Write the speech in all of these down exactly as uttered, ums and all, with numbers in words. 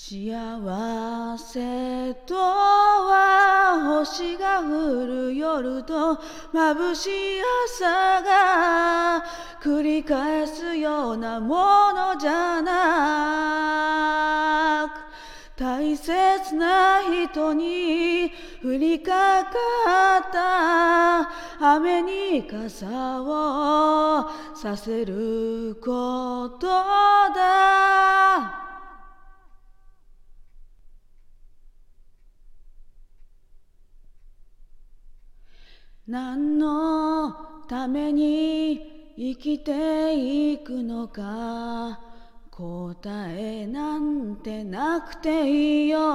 幸せとは星が降る夜と眩しい朝が繰り返すようなものじゃなく、大切な人に降りかかった雨に傘をさせることだ。何のために生きていくのか、答えなんてなくていいよ。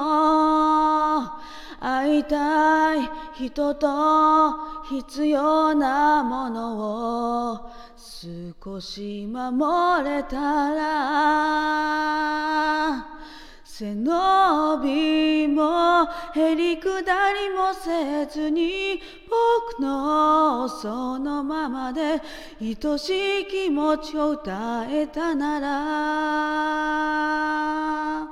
会いたい人と必要なものを少し守れたら、背伸びもへりくだりもせずに僕のそのままで愛しい気持ちを歌えたなら、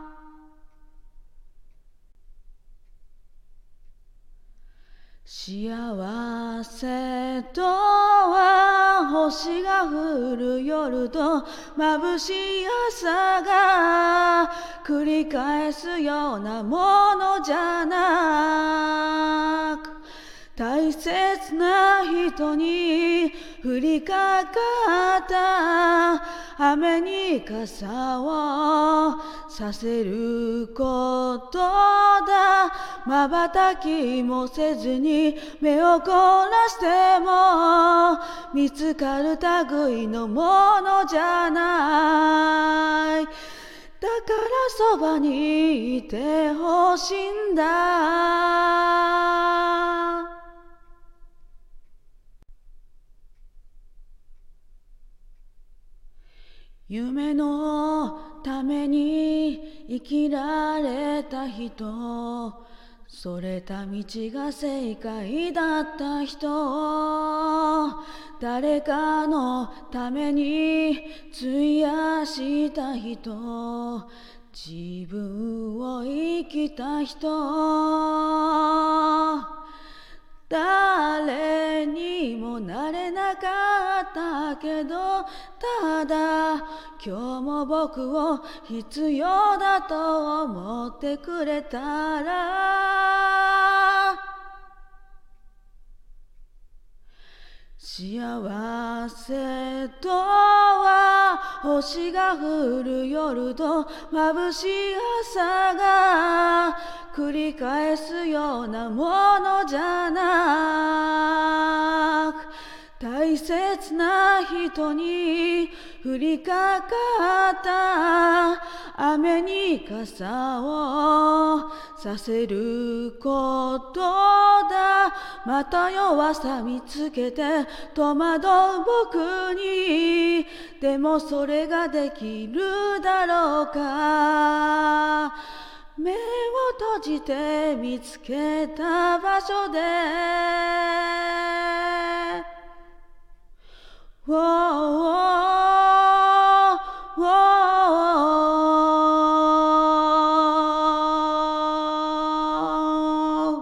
幸せとは星が降る夜と眩しい朝が繰り返すようなものじゃなく、大切な人に降りかかった雨に傘をさせることだ。瞬きもせずに目を凝らしても見つかる類のものじゃない。だからそばにいてほしいんだ。夢のために生きられた人、それた道が正解だった人、誰かのために費やした人、自分を生きた人、誰にもなれなかったけど、ただ今日も僕を必要だと思ってくれたら、幸せとは星が降る夜と眩しい朝が繰り返すようなものじゃなく、大切な人に降りかかった雨に傘をさせることだ。また弱さ見つけて戸惑う僕に、でもそれができるだろうか。目を閉じて見つけた場所で、ウォーウォーウォー、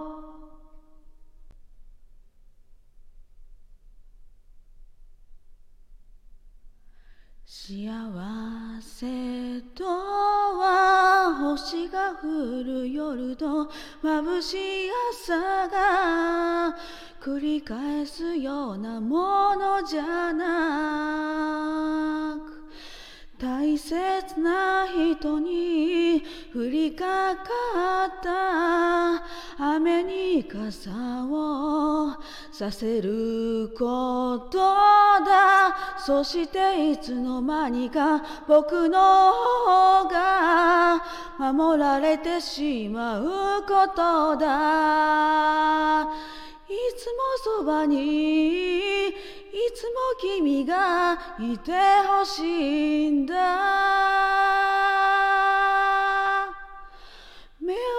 幸せとは星が降る夜と眩しい朝が繰り返すようなものじゃなく、大切な人に降りかかった雨に傘をさせることだ。そしていつの間にか僕の方が守られてしまうことだ。いつもそばにいつも君がいてほしいんだ。目を開けても目を閉じても、いつもそばにいてほしいんだ。目を開けても目を閉じても、いつも君がいてほしいんだ。